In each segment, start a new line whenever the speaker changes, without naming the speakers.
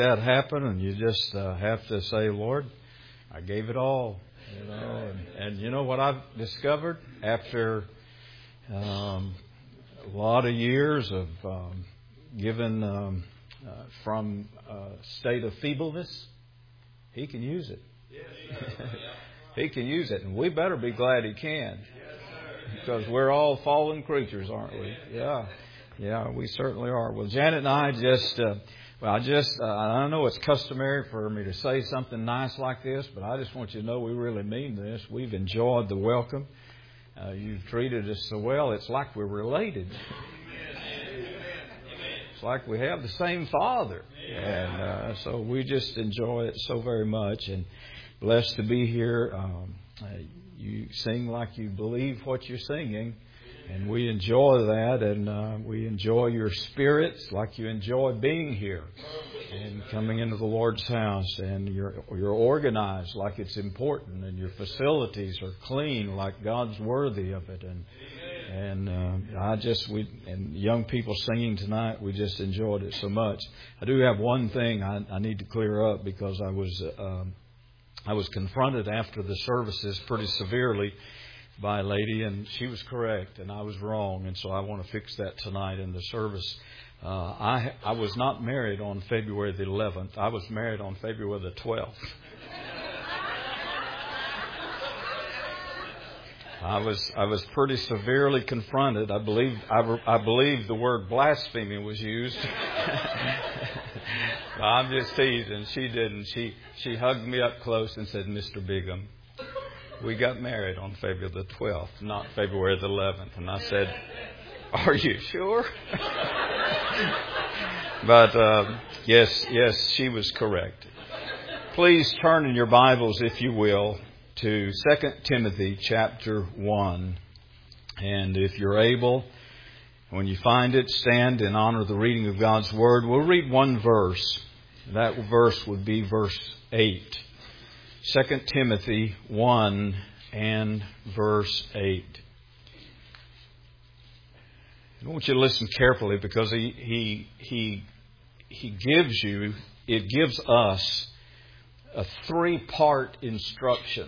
that happen, and you just have to say, Lord, I gave it all. And you know what I've discovered after a lot of years of giving from a state of feebleness, He can use it. He can use it, and we better be glad He can, because we're all fallen creatures, aren't we? Yeah, we certainly are. Well, Janet and I I know it's customary for me to say something nice like this, but I just want you to know we really mean this. We've enjoyed the welcome. You've treated us so well. It's like we're related. It's like we have the same Father. And so we just enjoy it so very much. And blessed to be here. You sing like you believe what you're singing. And we enjoy that, and we enjoy your spirits like you enjoy being here and coming into the Lord's house. And you're organized like it's important, and your facilities are clean like God's worthy of it. And young people singing tonight, we just enjoyed it so much. I do have one thing I need to clear up, because I was confronted after the services pretty severely by a lady, and she was correct and I was wrong, and so I want to fix that tonight in the service. I was not married on February the 11th. I was married on February the 12th. I was pretty severely confronted. I believe the word blasphemy was used. I'm just teasing. She didn't. She hugged me up close and said, "Mr. Bigham, we got married on February the 12th, not February the 11th. And I said, "Are you sure?" But yes, she was correct. Please turn in your Bibles, if you will, to 2 Timothy chapter 1. And if you're able, when you find it, stand in honor of the reading of God's Word. We'll read one verse. That verse would be verse 8. 2 Timothy 1 and verse 8. I want you to listen carefully, because it gives us a three-part instruction.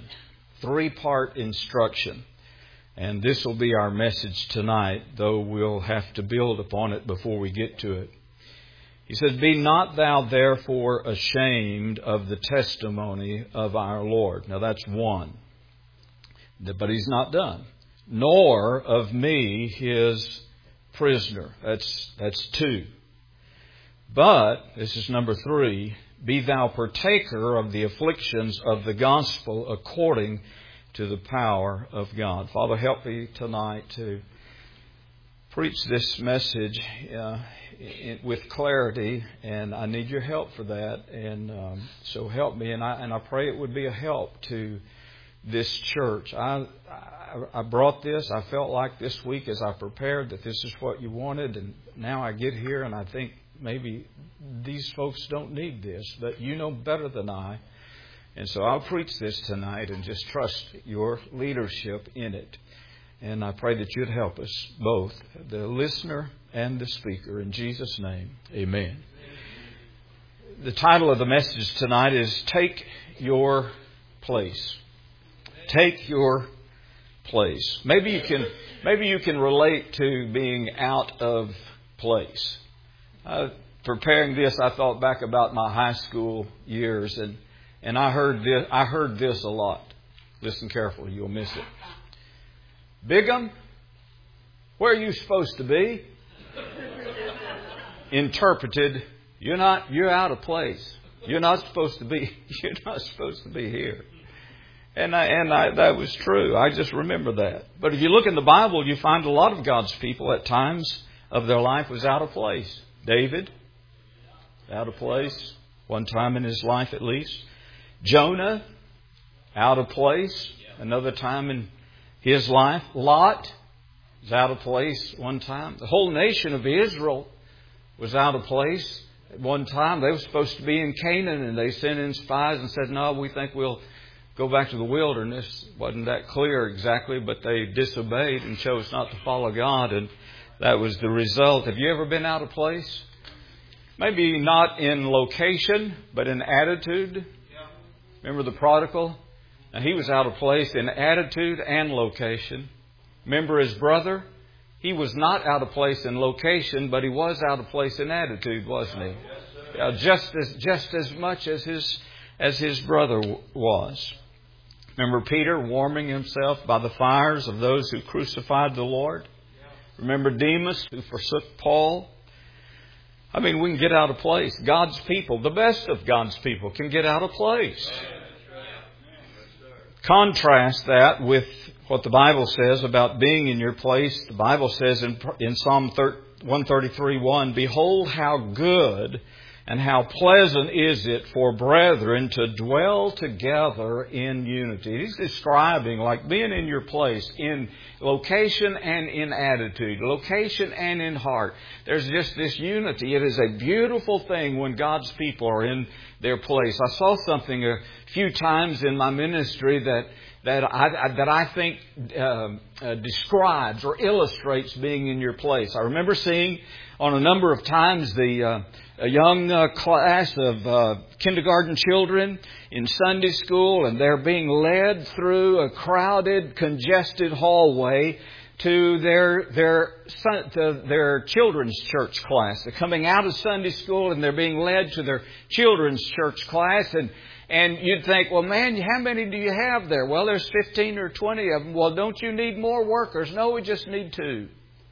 And this will be our message tonight, though we'll have to build upon it before we get to it. He said, "Be not thou therefore ashamed of the testimony of our Lord." Now that's one. But he's not done. "Nor of me his prisoner." That's two. "But," this is number 3, "be thou partaker of the afflictions of the gospel according to the power of God." Father, help me tonight to preach this message with clarity, and I need your help for that. And so help me, and I pray it would be a help to this church. I brought this. I felt like this week, as I prepared, that this is what you wanted, and now I get here and I think maybe these folks don't need this, but you know better than I. And so I'll preach this tonight and just trust your leadership in it. And I pray that you'd help us both, the listener and the speaker. In Jesus' name, amen. The title of the message tonight is "Take Your Place." Take your place. Maybe you can relate to being out of place. Preparing this, I thought back about my high school years, and I heard this a lot. Listen carefully, you'll miss it. "Bigham, where are you supposed to be?" Interpreted, you're out of place. You're not supposed to be here. And that was true. I just remember that. But if you look in the Bible, you find a lot of God's people at times of their life was out of place. David, out of place, one time in his life at least. Jonah, out of place, another time in his life. Lot was out of place one time. The whole nation of Israel was out of place at one time. They were supposed to be in Canaan, and they sent in spies and said, "No, we think we'll go back to the wilderness." Wasn't that clear exactly, but they disobeyed and chose not to follow God, and that was the result. Have you ever been out of place? Maybe not in location, but in attitude. Remember the prodigal? Now, he was out of place in attitude and location. Remember his brother? He was not out of place in location, but he was out of place in attitude, wasn't he? Just as much as his brother was. Remember Peter warming himself by the fires of those who crucified the Lord? Remember Demas who forsook Paul? I mean, we can get out of place. God's people, the best of God's people, can get out of place. Contrast that with what the Bible says about being in your place. The Bible says in Psalm 133:1, "Behold how good and how pleasant is it for brethren to dwell together in unity." He's describing like being in your place in location and in attitude, location and in heart. There's just this unity. It is a beautiful thing when God's people are in their place. I saw something a few times in my ministry that I think describes or illustrates being in your place. I remember seeing on a number of times a young class of kindergarten children in Sunday school, and they're being led through a crowded, congested hallway to their children's church class. They're coming out of Sunday school and they're being led to their children's church class. And you'd think, well, man, how many do you have there? Well, there's 15 or 20 of them. Well, don't you need more workers? No, we just need 2.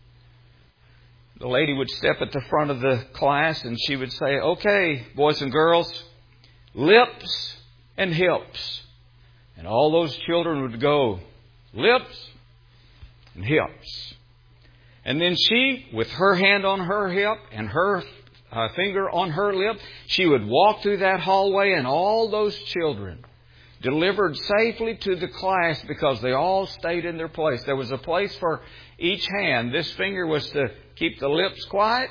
The lady would step at the front of the class and she would say, "Okay, boys and girls, lips and hips." And all those children would go, lips and hips. And then she, with her hand on her hip and her finger on her lip, she would walk through that hallway, and all those children delivered safely to the class because they all stayed in their place. There was a place for each hand. This finger was to keep the lips quiet.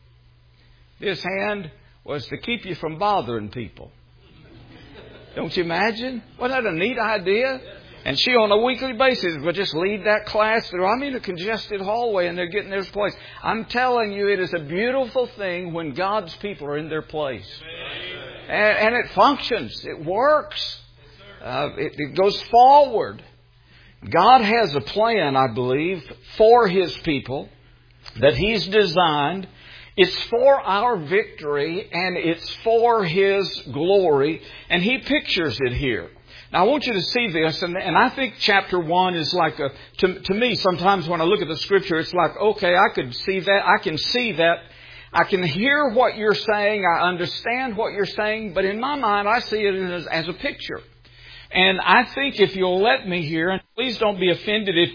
This hand was to keep you from bothering people. Don't you imagine? Wasn't that a neat idea? And she, on a weekly basis, would just lead that class through, a congested hallway, and they're getting their place. I'm telling you, it is a beautiful thing when God's people are in their place. And it functions. It works. It goes forward. God has a plan, I believe, for His people that He's designed. It's for our victory, and it's for His glory, and He pictures it here. Now, I want you to see this, and I think chapter 1 is like to me, sometimes when I look at the Scripture, it's like, okay, I could see that, I can see that, I can hear what you're saying, I understand what you're saying, but in my mind, I see it as a picture. And I think if you'll let me here, and please don't be offended if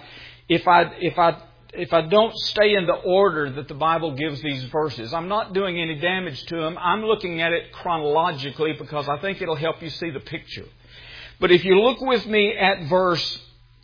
I don't stay in the order that the Bible gives these verses. I'm not doing any damage to them. I'm looking at it chronologically because I think it'll help you see the picture. But if you look with me at verse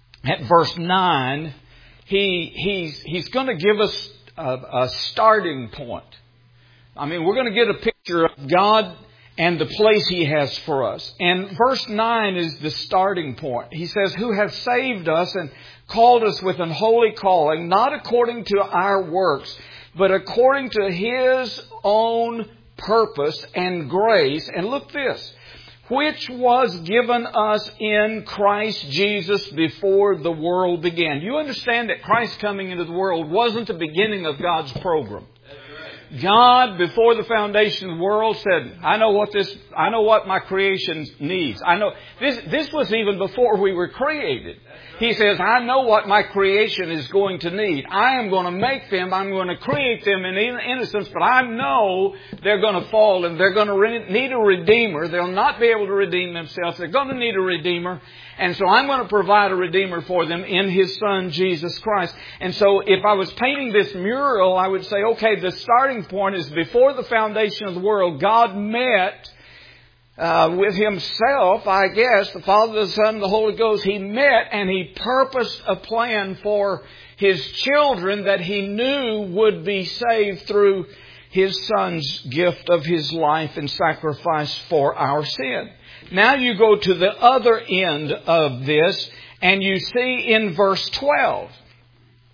9, he's going to give us a starting point. I mean, we're going to get a picture of God and the place He has for us. And verse 9 is the starting point. He says, "Who hath saved us and called us with an holy calling, not according to our works, but according to His own purpose and grace." And look this. "Which was given us in Christ Jesus before the world began." You understand that Christ coming into the world wasn't the beginning of God's program. God, before the foundation of the world, said, I know what my creation needs. I know this was even before we were created. He says, I know what my creation is going to need. I am going to make them. I'm going to create them in innocence, but I know they're going to fall and they're going to need a Redeemer. They'll not be able to redeem themselves. They're going to need a Redeemer. And so I'm going to provide a Redeemer for them in His Son, Jesus Christ. And so if I was painting this mural, I would say, okay, the starting point is before the foundation of the world, God met with Himself, I guess, the Father, the Son, and the Holy Ghost. He met and He purposed a plan for His children that He knew would be saved through His Son's gift of His life and sacrifice for our sin. Now you go to the other end of this and you see in verse 12,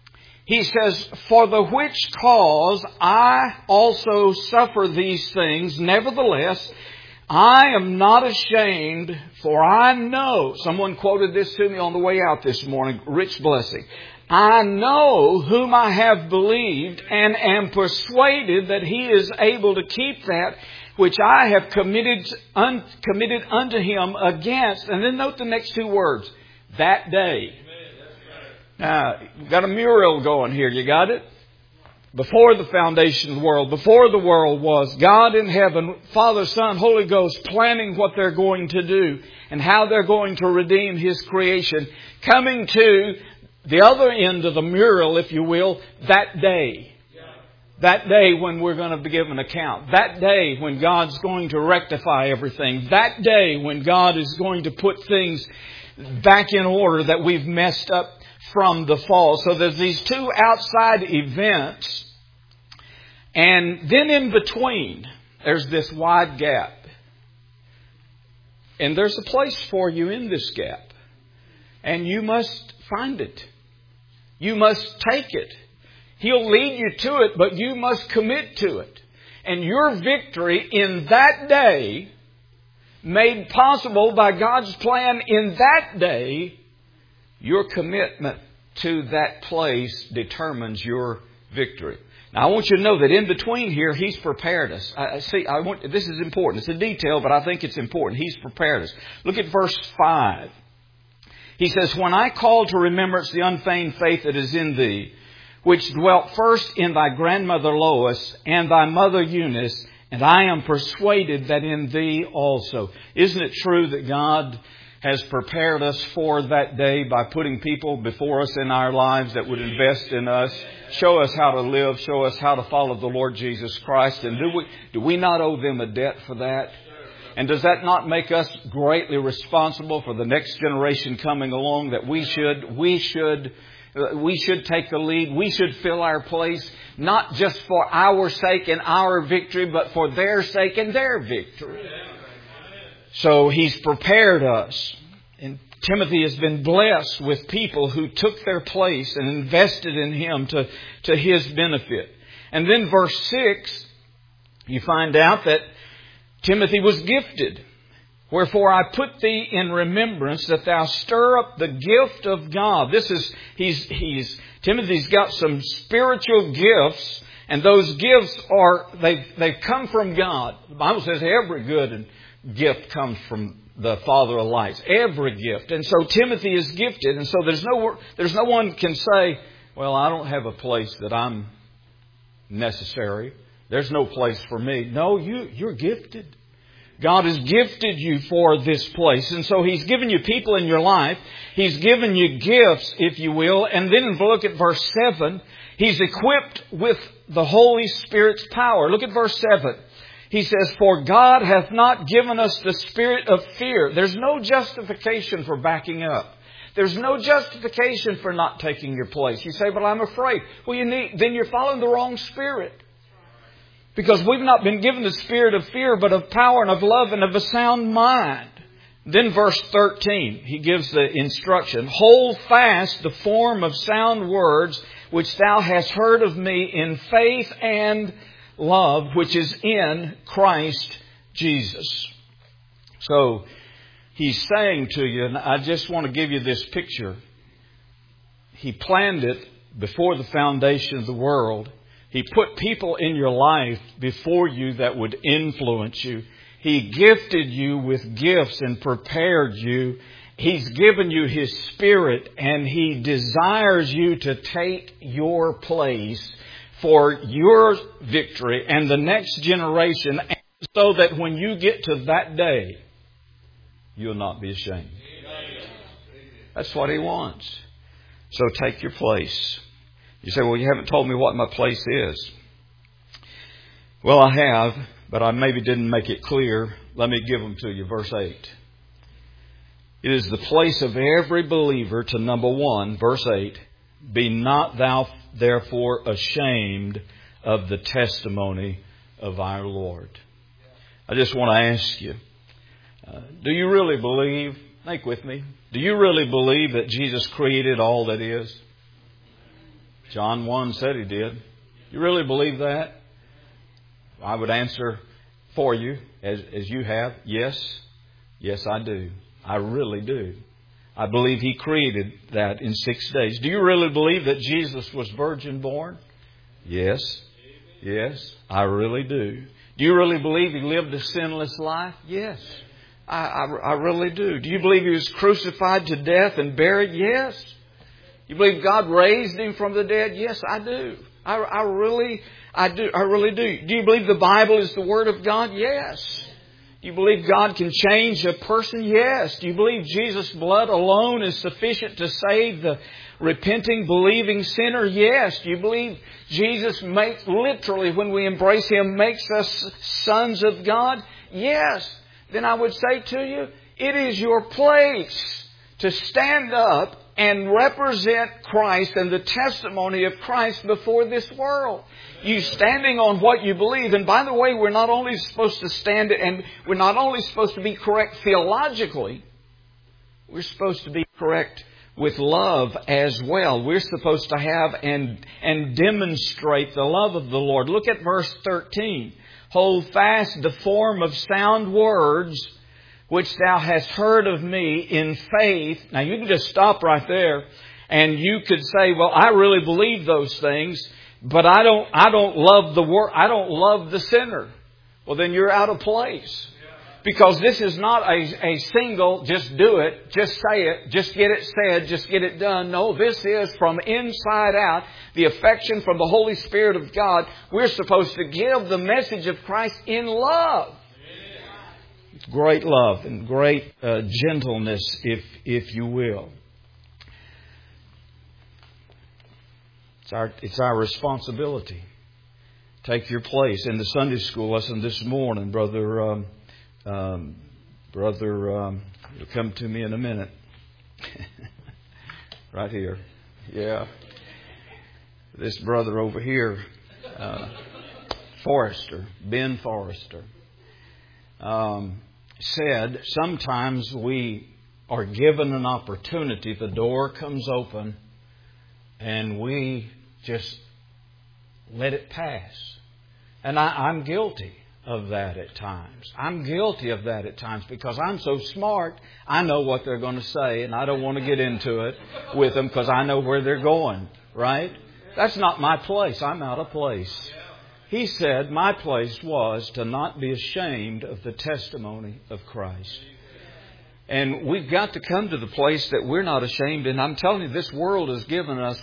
He says, for the which cause I also suffer these things. Nevertheless, I am not ashamed, for I know. Someone quoted this to me on the way out this morning. Rich blessing. I know whom I have believed and am persuaded that He is able to keep that which I have committed unto Him against. And then note the next two words. That day. Now, you've got a mural going here. You got it? Before the foundation of the world, before the world was, God in heaven, Father, Son, Holy Ghost, planning what they're going to do and how they're going to redeem His creation, coming to the other end of the mural, if you will, that day. That day when we're going to give an account. That day when God's going to rectify everything. That day when God is going to put things back in order that we've messed up from the fall. So there's these two outside events. And then in between, there's this wide gap. And there's a place for you in this gap. And you must find it. You must take it. He'll lead you to it, but you must commit to it. And your victory in that day, made possible by God's plan in that day, your commitment to that place determines your victory. Now, I want you to know that in between here, He's prepared us. This is important. It's a detail, but I think it's important. He's prepared us. Look at verse 5. He says, when I call to remembrance the unfeigned faith that is in thee, which dwelt first in thy grandmother Lois and thy mother Eunice, and I am persuaded that in thee also. Isn't it true that God has prepared us for that day by putting people before us in our lives that would invest in us, show us how to live, show us how to follow the Lord Jesus Christ? And do we not owe them a debt for that? And does that not make us greatly responsible for the next generation coming along, that we should take the lead. We should fill our place, not just for our sake and our victory, but for their sake and their victory. So He's prepared us. And Timothy has been blessed with people who took their place and invested in him to his benefit. And then verse 6, you find out that Timothy was gifted. Wherefore I put thee in remembrance that thou stir up the gift of God. Timothy's got some spiritual gifts, and those gifts they've come from God. The Bible says every good gift comes from the Father of lights. Every gift. And so Timothy is gifted, and so there's no one can say, well, I don't have a place that I'm necessary. There's no place for me. No, you're gifted. God has gifted you for this place. And so He's given you people in your life. He's given you gifts, if you will. And then look at verse 7. He's equipped with the Holy Spirit's power. Look at verse 7. He says, for God hath not given us the spirit of fear. There's no justification for backing up. There's no justification for not taking your place. You say, but I'm afraid. Well, then you're following the wrong spirit. Because we've not been given the spirit of fear, but of power and of love and of a sound mind. Then verse 13, he gives the instruction. Hold fast the form of sound words which thou hast heard of me in faith and love, which is in Christ Jesus. So he's saying to you, and I just want to give you this picture. He planned it before the foundation of the world. He put people in your life before you that would influence you. He gifted you with gifts and prepared you. He's given you His Spirit, and He desires you to take your place for your victory and the next generation, so that when you get to that day, you'll not be ashamed. That's what He wants. So take your place. You say, well, you haven't told me what my place is. Well, I have, but I maybe didn't make it clear. Let me give them to you. Verse 8. It is the place of every believer to, number 1, verse 8, be not thou therefore ashamed of the testimony of our Lord. I just want to ask you, do you really believe, think with me, do you really believe that Jesus created all that is? John 1 said He did. You really believe that? I would answer for you, as you have, yes. Yes, I do. I really do. I believe He created that in 6 days. Do you really believe that Jesus was virgin born? Yes. Yes, I really do. Do you really believe He lived a sinless life? Yes, I really do. Do you believe He was crucified to death and buried? Yes. You believe God raised Him from the dead? Yes, I do. I really do. Do you believe the Bible is the Word of God? Yes. Do you believe God can change a person? Yes. Do you believe Jesus' blood alone is sufficient to save the repenting, believing sinner? Yes. Do you believe Jesus makes, literally, when we embrace Him, makes us sons of God? Yes. Then I would say to you, it is your place to stand up and represent Christ and the testimony of Christ before this world. You standing on what you believe. And by the way, we're not only supposed to stand and we're not only supposed to be correct theologically, we're supposed to be correct with love as well. We're supposed to have and demonstrate the love of the Lord. Look at verse 13. Hold fast the form of sound words which thou hast heard of me in faith. Now you can just stop right there and you could say, well, I really believe those things, but I don't love the word. I don't love the sinner. Well, then you're out of place. Because this is not a single, just do it, just say it, just get it said, just get it done. No, this is from inside out, the affection from the Holy Spirit of God. We're supposed to give the message of Christ in love. It's great love and great gentleness, if you will. It's our responsibility. Take your place. In the Sunday school lesson this morning, Brother, you'll come to me in a minute. Right here. Yeah. This brother over here, Forrester, Ben Forrester, said sometimes we are given an opportunity, the door comes open, and we just let it pass. And I'm guilty of that at times. I'm guilty of that at times because I'm so smart. I know what they're going to say, and I don't want to get into it with them because I know where they're going. Right? That's not my place. I'm out of place. He said my place was to not be ashamed of the testimony of Christ. And we've got to come to the place that we're not ashamed. And I'm telling you, this world is giving us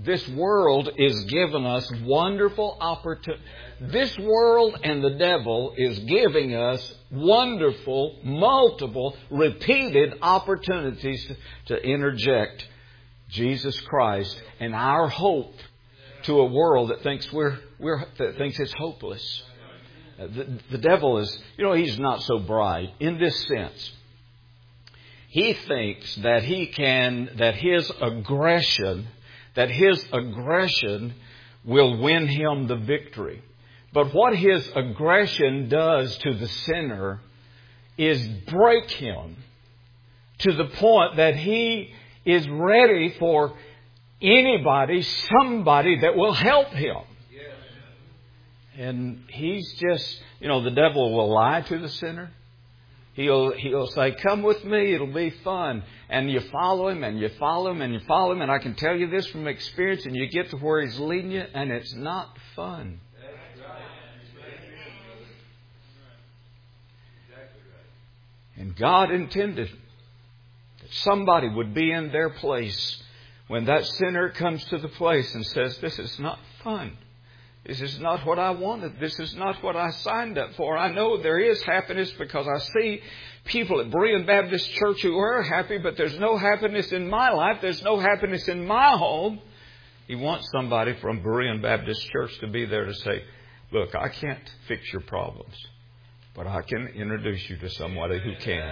wonderful opportunity. This world and the devil is giving us wonderful, multiple, repeated opportunities to interject Jesus Christ and our hope to a world that thinks that thinks it's hopeless. The devil is, he's not so bright in this sense. He thinks that his aggression will win him the victory. But what his aggression does to the sinner is break him to the point that he is ready for somebody that will help him. And he's just, the devil will lie to the sinner. He'll say, come with me, it'll be fun. And you follow him and you follow him and you follow him. And I can tell you this from experience, and you get to where he's leading you and it's not fun. And God intended that somebody would be in their place when that sinner comes to the place and says, this is not fun. This is not what I wanted. This is not what I signed up for. I know there is happiness because I see people at Berean Baptist Church who are happy, but there's no happiness in my life. There's no happiness in my home. He wants somebody from Berean Baptist Church to be there to say, look, I can't fix your problems, but I can introduce you to somebody who can.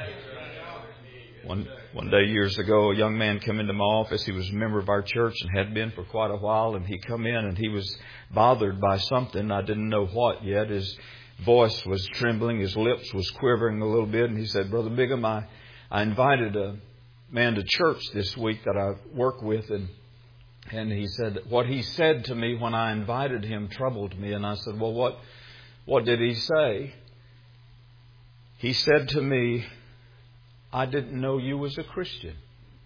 One day years ago, a young man came into my office. He was a member of our church and had been for quite a while. And he come in and he was bothered by something. I didn't know what yet. His voice was trembling. His lips was quivering a little bit. And he said, Brother Bigham, I invited a man to church this week that I work with. And And he said, what he said to me when I invited him troubled me. And I said, well, what did he say? He said to me, I didn't know you was a Christian.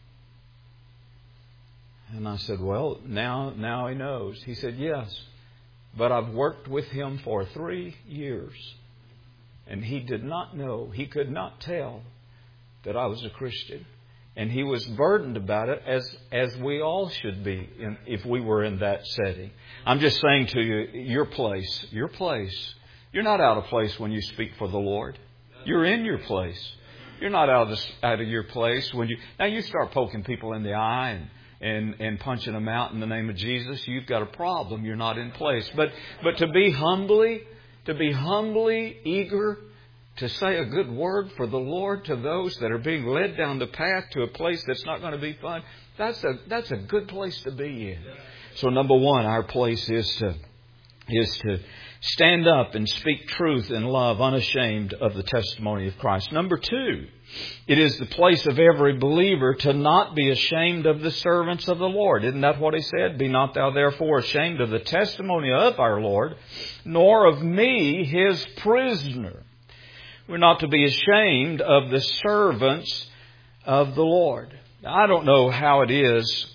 And I said, well, now he knows. He said, yes, but I've worked with him for 3 years. And he did not know, he could not tell that I was a Christian. And he was burdened about it, as we all should be if we were in that setting. I'm just saying to you, your place. You're not out of place when you speak for the Lord. You're in your place. You're not out of your place when you start poking people in the eye and punching them out in the name of Jesus. You've got a problem. You're not in place. But to be humbly eager to say a good word for the Lord to those that are being led down the path to a place that's not going to be fun, that's a good place to be in. So number one, our place is to stand up and speak truth in love, unashamed of the testimony of Christ. Number two, it is the place of every believer to not be ashamed of the servants of the Lord. Isn't that what he said? Be not thou therefore ashamed of the testimony of our Lord, nor of me, his prisoner. We're not to be ashamed of the servants of the Lord. Now, I don't know how it is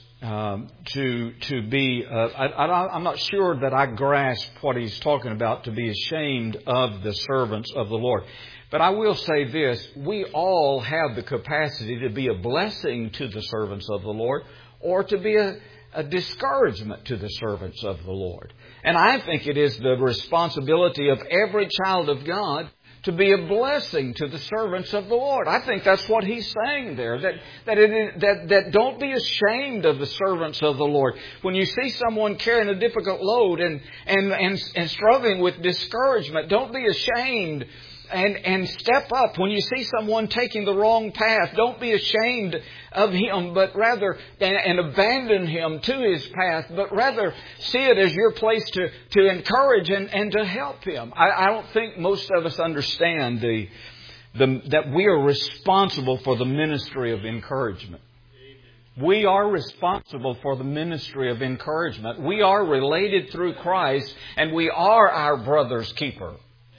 to be. I'm not sure that I grasp what he's talking about, to be ashamed of the servants of the Lord. But I will say this: we all have the capacity to be a blessing to the servants of the Lord, or to be a discouragement to the servants of the Lord. And I think it is the responsibility of every child of God to be a blessing to the servants of the Lord. I think that's what he's saying there. That don't be ashamed of the servants of the Lord. When you see someone carrying a difficult load and struggling with discouragement, don't be ashamed and step up. When you see someone taking the wrong path, don't be ashamed of him, but rather, and abandon him to his path, but rather see it as your place to encourage and to help him. I don't think most of us understand that we are responsible for the ministry of encouragement. We are responsible for the ministry of encouragement. We are related through Christ, and we are our brother's keeper.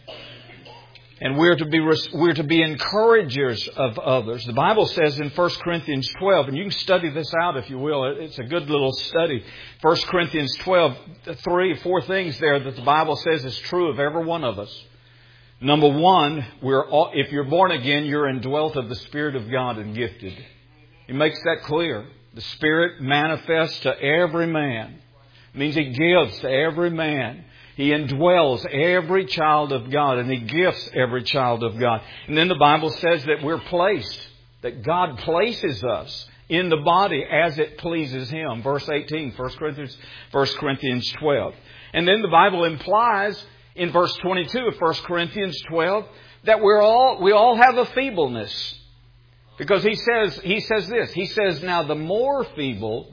And we're to be encouragers of others. The Bible says in 1 Corinthians 12, and you can study this out if you will. It's a good little study. 1 Corinthians 12, 4 things there that the Bible says is true of every one of us. Number one, if you're born again, you're indwelt of the Spirit of God and gifted. He makes that clear. The Spirit manifests to every man. It means He gives to every man. He indwells every child of God, and He gifts every child of God. And then the Bible says that we're placed, that God places us in the body as it pleases Him. Verse 18, 1 Corinthians 12. And then the Bible implies in verse 22 of 1 Corinthians 12 that we all have a feebleness. Because he says this. He says, now the more feeble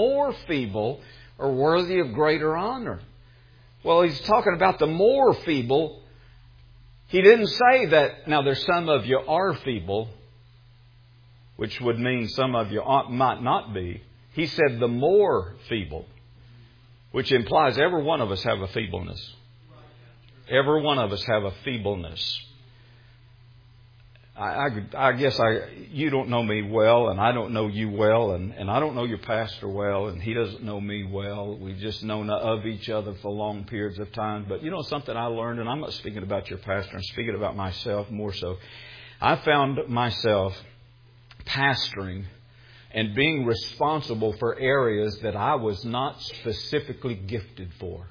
are worthy of greater honor. Well, he's talking about the more feeble. He didn't say that, now there's some of you are feeble, which would mean some of you might not be. He said the more feeble, which implies every one of us have a feebleness. Every one of us have a feebleness. I guess you don't know me well, and I don't know you well, and I don't know your pastor well, and he doesn't know me well. We've just known of each other for long periods of time. But you know something I learned, and I'm not speaking about your pastor, I'm speaking about myself more so. I found myself pastoring and being responsible for areas that I was not specifically gifted for.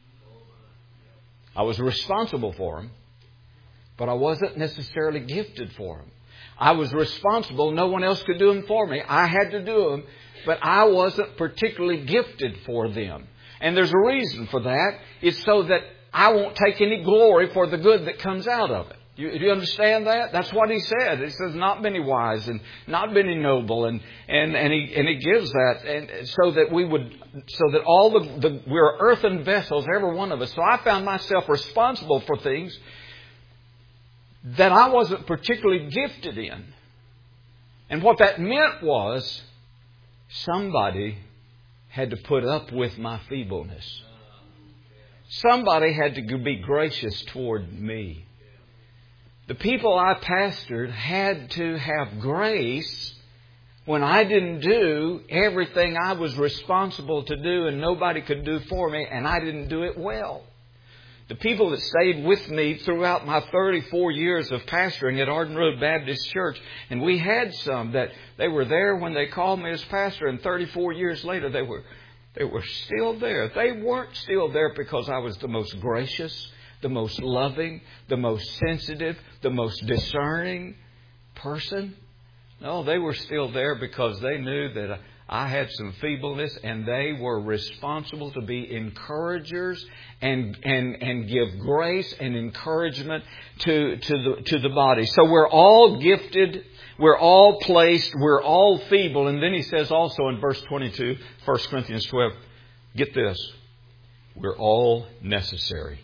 I was responsible for them, but I wasn't necessarily gifted for them. I was responsible. No one else could do them for me. I had to do them, but I wasn't particularly gifted for them. And there's a reason for that. It's so that I won't take any glory for the good that comes out of it. Do you understand that? That's what he said. He says, not many wise and not many noble, and he gives that, and so that all we're earthen vessels, every one of us. So I found myself responsible for things that I wasn't particularly gifted in. And what that meant was somebody had to put up with my feebleness. Somebody had to be gracious toward me. The people I pastored had to have grace when I didn't do everything I was responsible to do and nobody could do for me, and I didn't do it well. The people that stayed with me throughout my 34 years of pastoring at Arden Road Baptist Church, and we had some that they were there when they called me as pastor, and 34 years later they were still there. They weren't still there because I was the most gracious, the most loving, the most sensitive, the most discerning person. No, they were still there because they knew that I had some feebleness, and they were responsible to be encouragers and give grace and encouragement to the body. So we're all gifted, we're all placed, we're all feeble. And then he says also in verse 22, 1 Corinthians 12, get this, we're all necessary.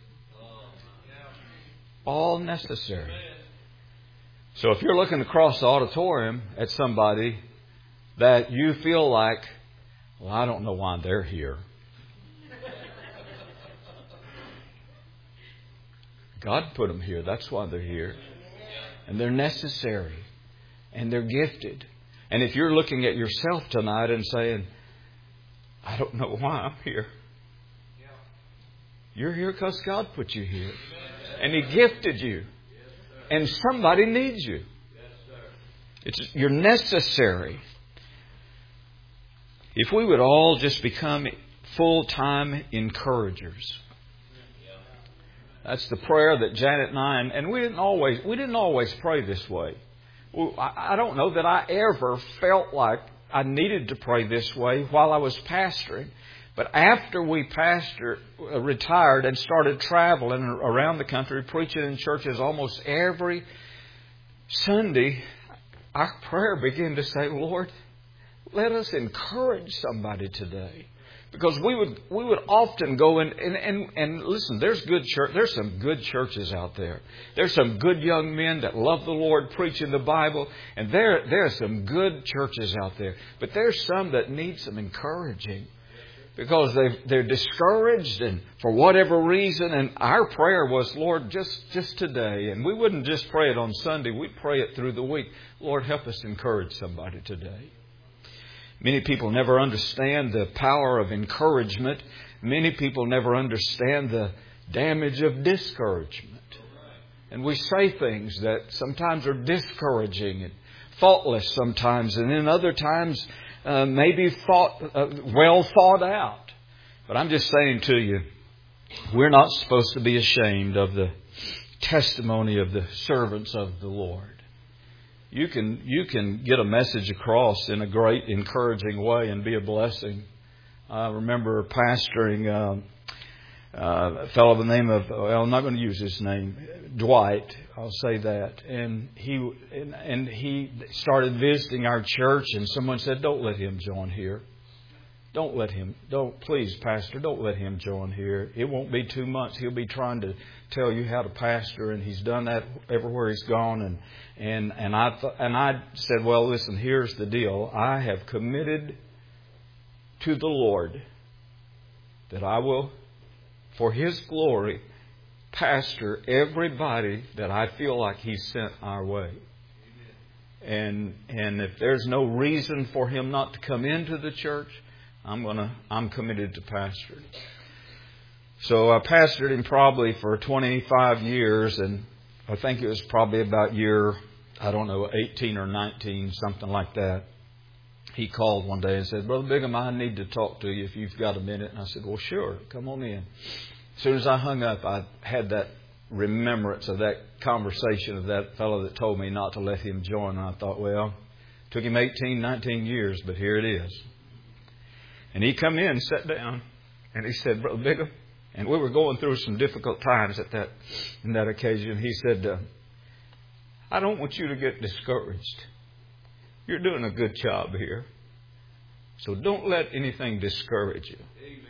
All necessary. So if you're looking across the auditorium at somebody that you feel like, well, I don't know why they're here. God put them here. That's why they're here. And they're necessary. And they're gifted. And if you're looking at yourself tonight and saying, I don't know why I'm here. You're here because God put you here. And He gifted you. And somebody needs you. You're necessary. If we would all just become full-time encouragers. That's the prayer that Janet and I, and we didn't always pray this way. I don't know that I ever felt like I needed to pray this way while I was pastoring. But after we retired and started traveling around the country, preaching in churches almost every Sunday, our prayer began to say, Lord, let us encourage somebody today. Because we would often go and listen, there's some good churches out there. There's some good young men that love the Lord preaching the Bible. And there are some good churches out there. But there's some that need some encouraging. Because they're discouraged and for whatever reason. And our prayer was, Lord, just today. And we wouldn't just pray it on Sunday. We'd pray it through the week. Lord, help us encourage somebody today. Many people never understand the power of encouragement. Many people never understand the damage of discouragement. And we say things that sometimes are discouraging and faultless sometimes. And then other times maybe well thought out. But I'm just saying to you, we're not supposed to be ashamed of the testimony of the servants of the Lord. You can get a message across in a great, encouraging way and be a blessing. I remember pastoring a fellow by the name of, I'm not going to use his name, Dwight. I'll say that. And he started visiting our church, and someone said, "Don't let him join here. Please, Pastor, don't let him join here. It won't be 2 months. He'll be trying to tell you how to pastor," and he's done that everywhere he's gone. And I said, "Well, listen, here's the deal. I have committed to the Lord that I will, for His glory, pastor everybody that I feel like He sent our way. And if there's no reason for him not to come into the church, I'm committed to pastoring." So I pastored him probably for 25 years, and I think it was probably about year, 18 or 19, something like that. He called one day and said, "Brother Bigham, I need to talk to you if you've got a minute." And I said, "Well, sure, come on in." As soon as I hung up, I had that remembrance of that conversation of that fellow that told me not to let him join. And I thought, well, it took him 18, 19 years, but here it is. And he come in, sat down, and he said, "Brother Bigham," and we were going through some difficult times in that occasion. He said, "I don't want you to get discouraged. You're doing a good job here. So don't let anything discourage you." Amen.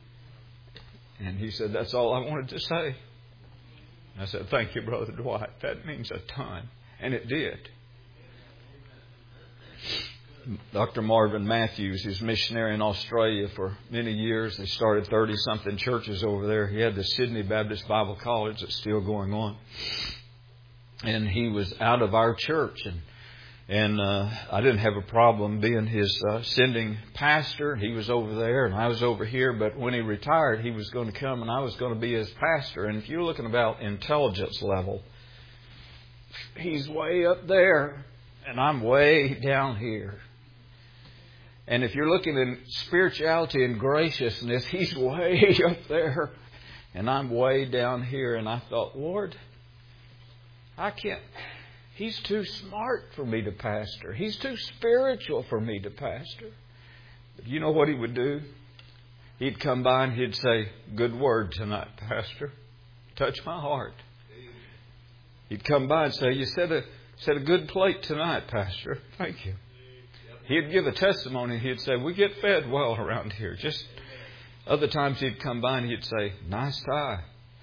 And he said, "That's all I wanted to say." I said, "Thank you, Brother Dwight. That means a ton." And it did. Dr. Marvin Matthews, who's missionary in Australia for many years. They started 30-something churches over there. He had the Sydney Baptist Bible College that's still going on. And he was out of our church. And I didn't have a problem being his sending pastor. He was over there and I was over here. But when he retired, he was going to come and I was going to be his pastor. And if you're looking about intelligence level, he's way up there and I'm way down here. And if you're looking at spirituality and graciousness, he's way up there and I'm way down here. And I thought, Lord, I can't. He's too smart for me to pastor. He's too spiritual for me to pastor. But you know what he would do? He'd come by and he'd say, good word tonight, Pastor. Touch my heart. He'd come by and say, you said a good plate tonight, Pastor. Thank you. He'd give a testimony. He'd say, we get fed well around here. Just other times he'd come by and he'd say, nice tie.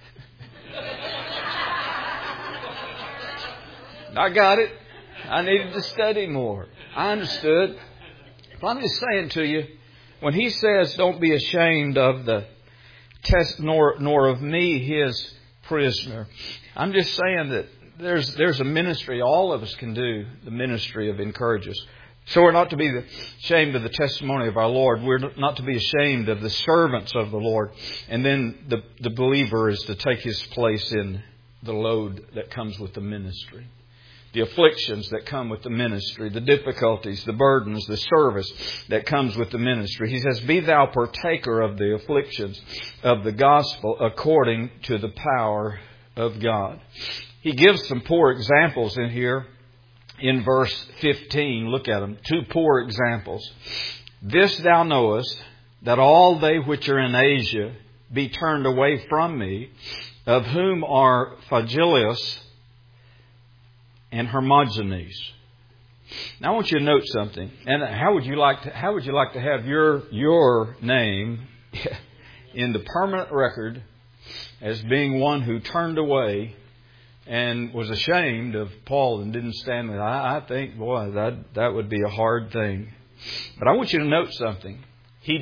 I got it. I needed to study more. I understood. But I'm just saying to you, when he says, don't be ashamed of the test, nor of me, his prisoner. I'm just saying that there's a ministry all of us can do, the ministry of encouragers. So we're not to be ashamed of the testimony of our Lord. We're not to be ashamed of the servants of the Lord. And then the believer is to take his place in the load that comes with the ministry. The afflictions that come with the ministry, the difficulties, the burdens, the service that comes with the ministry. He says, be thou partaker of the afflictions of the gospel according to the power of God. He gives some poor examples in here in verse 15. Look at them. Two poor examples. This thou knowest, that all they which are in Asia be turned away from me, of whom are Phygellus and Hermogenes. Now I want you to note something. And how would you like to have your name in the permanent record as being one who turned away and was ashamed of Paul and didn't stand with it? I think, boy, that would be a hard thing. But I want you to note something. He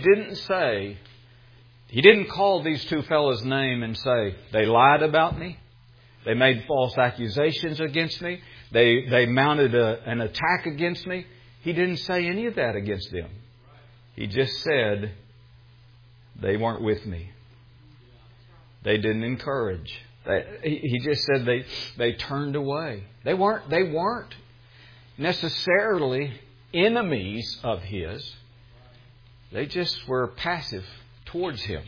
didn't call these two fellows' name and say, they lied about me. They made false accusations against me. They mounted an attack against me. He didn't say any of that against them. He just said they weren't with me. They didn't encourage. He just said they turned away. They weren't necessarily enemies of his. They just were passive towards him.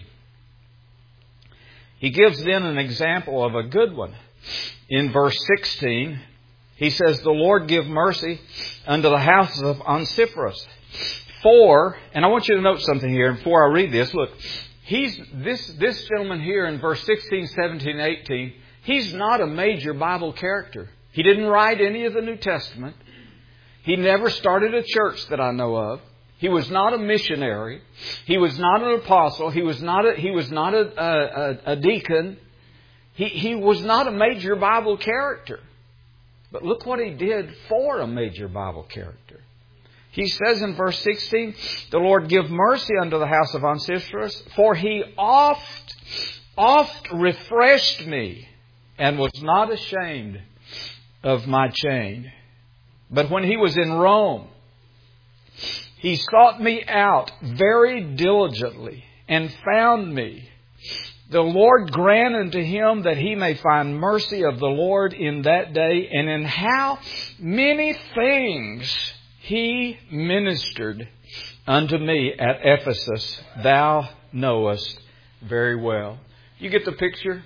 He gives then an example of a good one. In verse 16, he says, the Lord give mercy unto the house of Onesiphorus. And I want you to note something here before I read this. Look, this gentleman here in verse 16, 17, 18, he's not a major Bible character. He didn't write any of the New Testament. He never started a church that I know of. He was not a missionary. He was not an apostle. He was not a deacon. He was not a major Bible character. But look what he did for a major Bible character. He says in verse 16, the Lord give mercy unto the house of Onesiphorus, for he oft refreshed me, and was not ashamed of my chain. But when he was in Rome, he sought me out very diligently, and found me. The Lord grant unto him that he may find mercy of the Lord in that day, and in how many things he ministered unto me at Ephesus, thou knowest very well. You get the picture?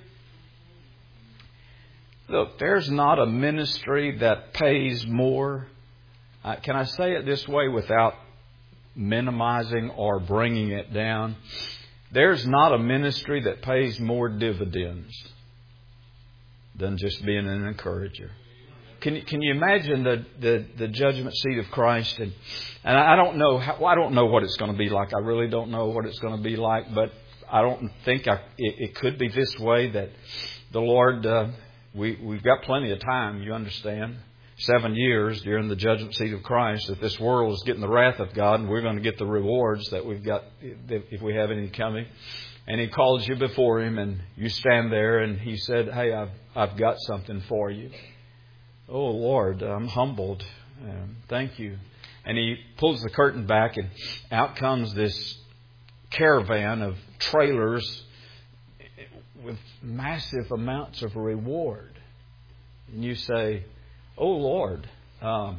Look, there's not a ministry that pays more. Can I say it this way without minimizing or bringing it down? There's not a ministry that pays more dividends than just being an encourager. Can you imagine the judgment seat of Christ? And I don't know what it's going to be like. I really don't know what it's going to be like. But I don't think it could be this way, that the Lord, we've got plenty of time, you understand. 7 years during the judgment seat of Christ, that this world is getting the wrath of God and we're going to get the rewards that we've got if we have any coming. And He calls you before Him and you stand there and He said, hey, I've got something for you. Oh, Lord, I'm humbled. Thank you. And He pulls the curtain back and out comes this caravan of trailers with massive amounts of reward. And you say, oh, Lord, I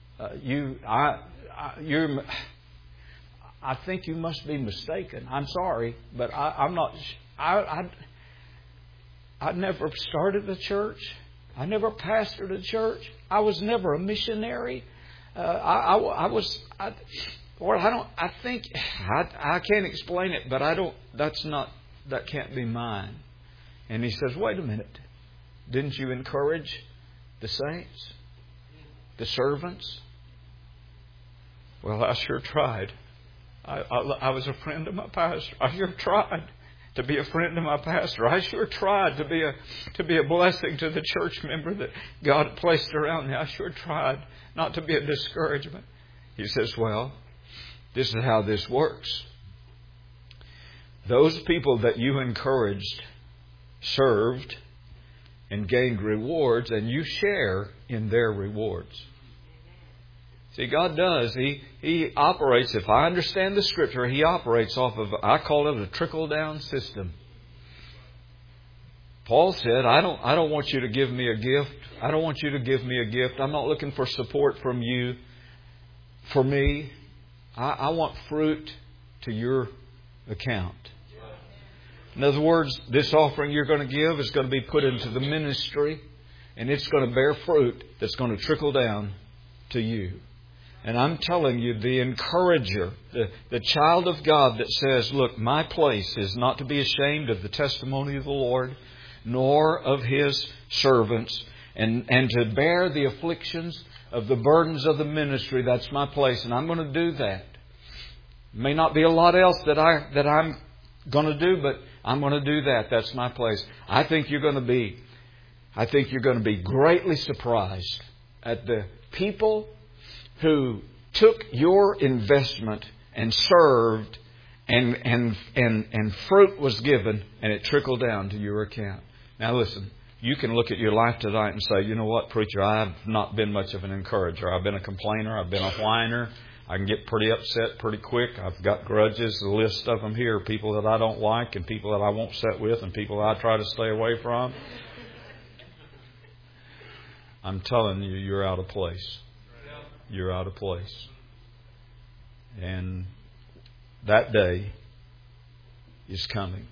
think you must be mistaken. I'm sorry, but I'm not. I never started a church. I never pastored a church. I was never a missionary. Lord, I can't explain it, but that can't be mine. And He says, wait a minute. Didn't you encourage the saints? The servants? Well, I sure tried. I was a friend of my pastor. I sure tried to be a friend of my pastor. I sure tried to be a blessing to the church member that God had placed around me. I sure tried not to be a discouragement. He says, well, this is how this works. Those people that you encouraged served and gained rewards, and you share in their rewards. See, God does. He operates, if I understand the Scripture, He operates off of, I call it a trickle-down system. Paul said, I don't want you to give me a gift. I don't want you to give me a gift. I'm not looking for support from you. For me, I want fruit to your account. In other words, this offering you're going to give is going to be put into the ministry, and it's going to bear fruit that's going to trickle down to you. And I'm telling you, the encourager, the child of God that says, look, my place is not to be ashamed of the testimony of the Lord, nor of His servants, and to bear the afflictions of the burdens of the ministry. That's my place, and I'm going to do that. May not be a lot else that I'm going to do, but I'm going to do that. That's my place. I think you're going to be greatly surprised at the people who took your investment and served, and fruit was given, and it trickled down to your account. Now listen, you can look at your life tonight and say, you know what, preacher, I've not been much of an encourager. I've been a complainer. I've been a whiner. I can get pretty upset pretty quick. I've got grudges, a list of them here, people that I don't like and people that I won't sit with and people that I try to stay away from. I'm telling you, you're out of place. You're out of place. And that day is coming.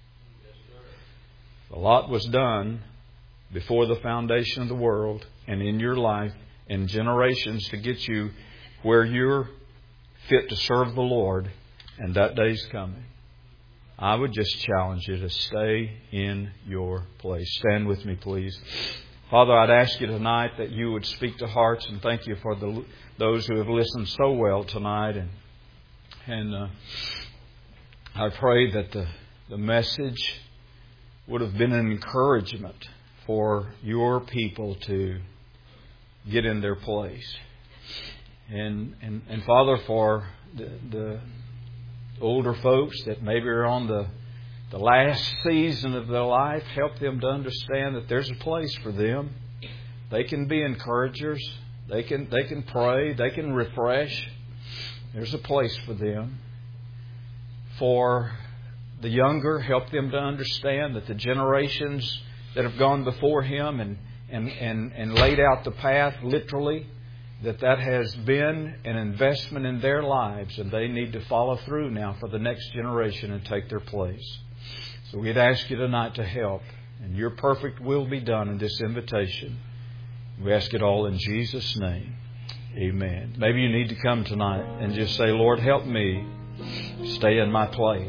A lot was done before the foundation of the world and in your life and generations to get you where you're fit to serve the Lord, and that day's coming. I would just challenge you to stay in your place. Stand with me, please. Father, I'd ask you tonight that you would speak to hearts, and thank you for those who have listened so well tonight. And I pray that the message would have been an encouragement for your people to get in their place. And Father, for the older folks that maybe are on the last season of their life, help them to understand that there's a place for them. They can be encouragers. They can pray. They can refresh. There's a place for them. For the younger, help them to understand that the generations that have gone before Him and laid out the path literally, that has been an investment in their lives, and they need to follow through now for the next generation and take their place. So we'd ask you tonight to help, and your perfect will be done in this invitation. We ask it all in Jesus' name. Amen. Maybe you need to come tonight and just say, Lord, help me stay in my place.